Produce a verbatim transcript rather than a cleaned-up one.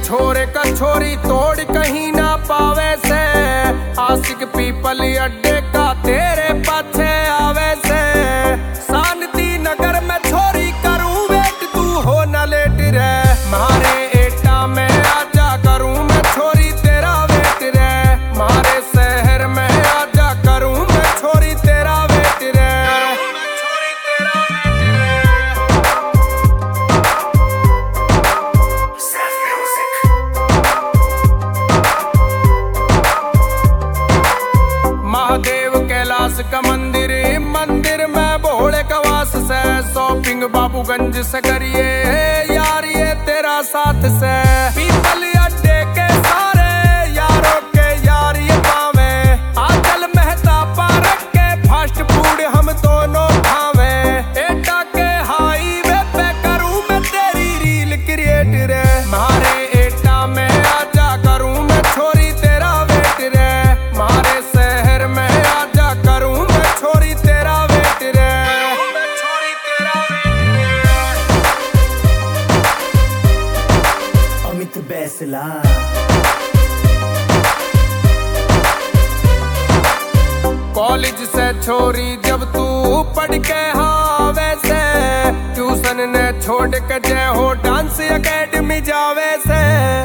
छोरे का छोरी तोड़ कहीं ना पावे से, आशिक पीपल अड्डे का तेरे पाछे आवे से। शांति नगर में छोरी करूं वेट तू हो न लेट रे, मारे एटा में आजा करूं मैं छोरी तेरा वेट रे, मारे शहर में आजा करूं मैं छोरी तेरा वेट रे। महादेव कैलाश का मंदिर, मंदिर में भोले का वास से, शॉपिंग बाबूगंज से करिए यार ये तेरा साथ से। पीपल अड्डे के सारे यारों के यार ये पावे, आजल मेहता पार्क के फास्ट फूड हम दोनों खावे। एटा के हाईवे पे करूं मैं तेरी रील क्रिएट रे, मारे एटा में आजा करूं मैं छोरी तेरा वेट रे, मारे शहर में आजा करूं मैं छोरी तेरा वेट रे, छोरी तेरा वेट रे। अमित बैसला कॉलेज से छोरी जब तू पढ़ के हावे से, ट्यूशन ने छोड़ के जय हो डांस एकेडमी जावे से।